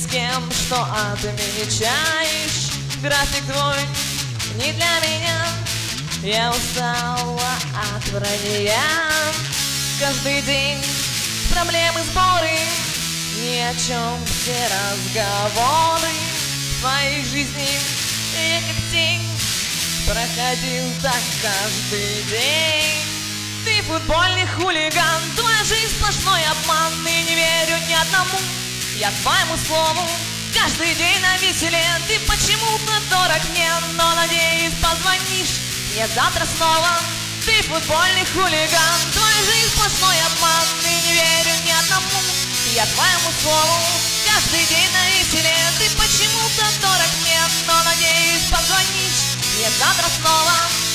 с кем, что отмечаешь. График твой не для меня. Я устала от вранья. Каждый день проблемы, сборы, ни о чем все разговоры. В твоей жизни я как тень проходил так каждый день. Ты футбольный хулиган, твоя жизнь сплошной обман. И не верю ни одному я твоему слову. Каждый день на веселе, ты почему-то дорог мне. Но надеюсь, позвонишь мне завтра снова. Ты футбольный хулиган, твоя жизнь сплошной обман. И не верю ни одному я твоему слову. Каждый день на веселе, ты почему-то дорог мне. Но надеюсь, позвонишь мне завтра снова.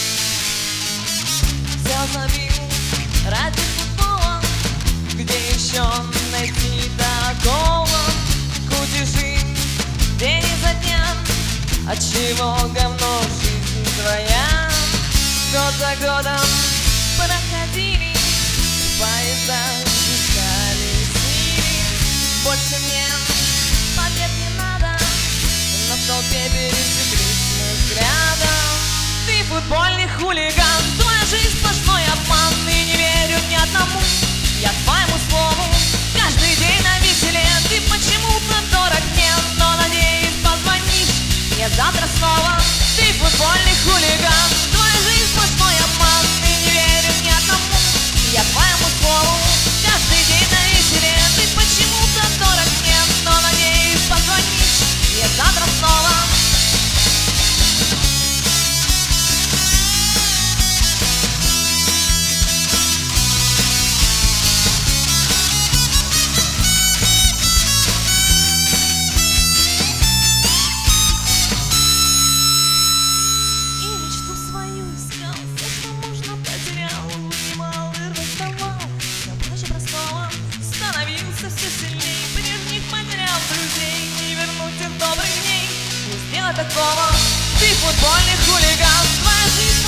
Все забил ради футбола. Где еще найти такого? Кутежи день изо дня. Отчего говно жизнь твоя? Год за годом проходили, поезда искали силы. Больше мне побед не надо, но в толпе пересеклись мы взглядом. Ты футбольный хулиган, твоя жизнь сплошной обман. И не верю ни одному я твоему слову. Каждый день на веселе, ты почему-то дорог мне. Но надеюсь, позвонишь мне завтра снова. Ты футбольный хулиган, твоя жизнь сплошной обман. И не верю ни одному я твоему слову. Каждый день на веселе, ты почему-то дорог мне. Но надеюсь, позвонишь мне завтра снова. Все сильней, прежних потерял друзей. Не вернуть их добрых дней, не сделать такого. Ты футбольный хулиган, твоя жизнь